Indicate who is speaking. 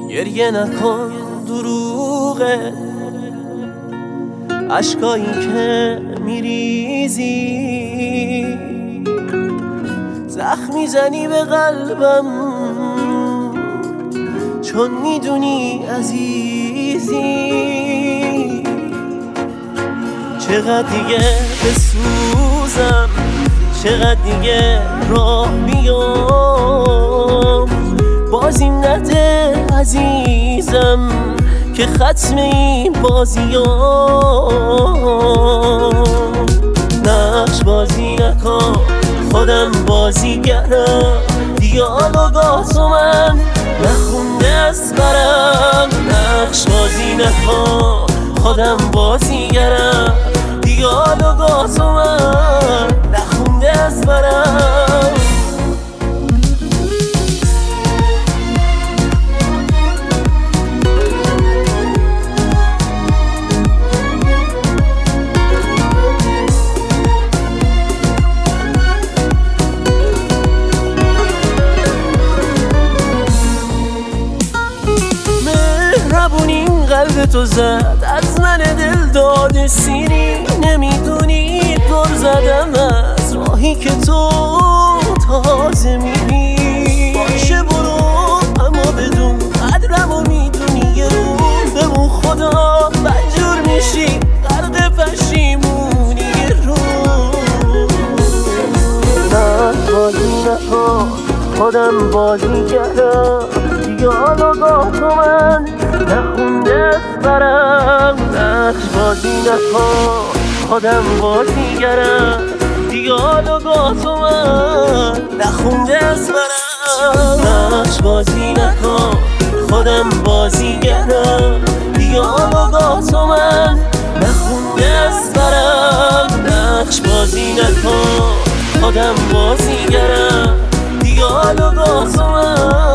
Speaker 1: گریه نکن دروغه، اشکایی که میریزی زخم میزنی به قلبم، چون میدونی عزیزی. چقدر دیگه بسوزم، چقدر دیگه راه بیام، بازیم نده عزیزم که ختم این بازیام. نقش بازی نکن، خودم بازیگرم، دیالوگاتو من نخونده از برم. نقش بازی نکن، خودم بازیگرم، دیالوگاتو من نخونده از برم. مهربونیم قلب تو زد، از من دل داده سیری، نمیدونی دور زدم از راهی که تو تازه میری. باشه برو اما بدون قدرمو میدونی، یه روز بمون خدا مجبور میشی غرق پشیمونی. یه روز نقش بازی نکن، خودم بازیگرم، دیالوگاتو من نخونده از برم. نقش بازی نکن، خودم بازیگرم، دیالوگاتو من نخونده از برم. نقش بازی نکن، خودم بازیگرم، دیالوگاتو من نخونده از برم. نقش بازی نکن، خودم بازیگرم، دیالوگاتو من